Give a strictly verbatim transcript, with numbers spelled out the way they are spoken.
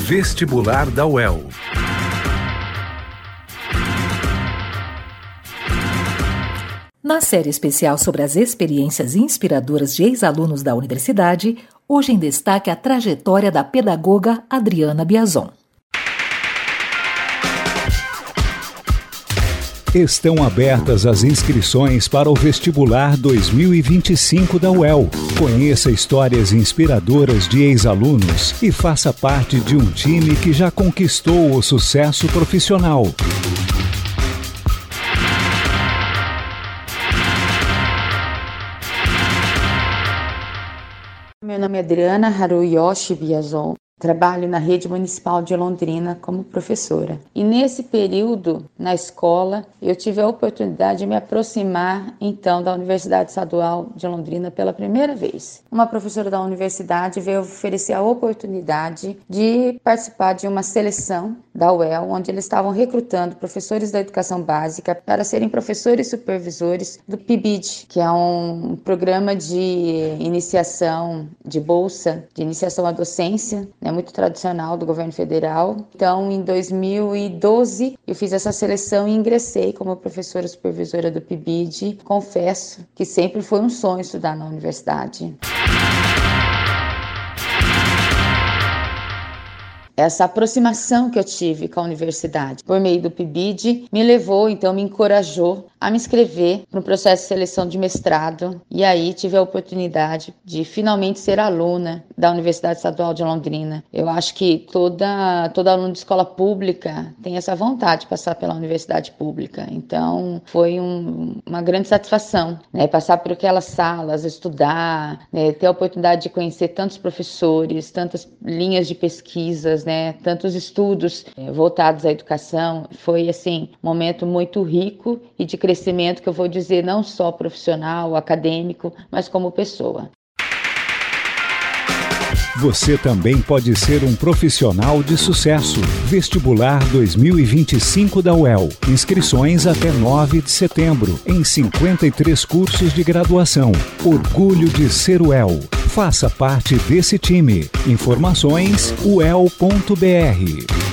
Vestibular da U E L. Na série especial sobre as experiências inspiradoras de ex-alunos da universidade, hoje em destaque a trajetória da pedagoga Adriana Biazon. Estão abertas as inscrições para o Vestibular dois mil e vinte e cinco da U E L. Conheça histórias inspiradoras de ex-alunos e faça parte de um time que já conquistou o sucesso profissional. Meu nome é Adriana Haruyoshi Biazon. Trabalho na rede municipal de Londrina como professora. E nesse período, na escola, eu tive a oportunidade de me aproximar, então, da Universidade Estadual de Londrina pela primeira vez. Uma professora da universidade veio oferecer a oportunidade de participar de uma seleção da U E L, onde eles estavam recrutando professores da educação básica para serem professores supervisores do P I B I D, que é um programa de iniciação, de bolsa, de iniciação à docência, é muito tradicional do governo federal. Então, em dois mil e doze, eu fiz essa seleção e ingressei como professora supervisora do P I B I D. Confesso que sempre foi um sonho estudar na universidade. Essa aproximação que eu tive com a universidade por meio do P I B I D me levou, então me encorajou a me inscrever no processo de seleção de mestrado, e aí tive a oportunidade de finalmente ser aluna da Universidade Estadual de Londrina. Eu acho que toda, toda aluna de escola pública tem essa vontade de passar pela universidade pública, então foi um, uma grande satisfação, né, passar por aquelas salas, estudar, né, ter a oportunidade de conhecer tantos professores, tantas linhas de pesquisas, né, tantos estudos eh, voltados à educação. Foi assim, um momento muito rico e de crescimento, que eu vou dizer, não só profissional, acadêmico, mas como pessoa. Você também pode ser um profissional de sucesso. Vestibular dois mil e vinte e cinco da U E L. Inscrições até nove de setembro, em cinquenta e três cursos de graduação. Orgulho de ser U E L. Faça parte desse time. Informações u e l ponto b r.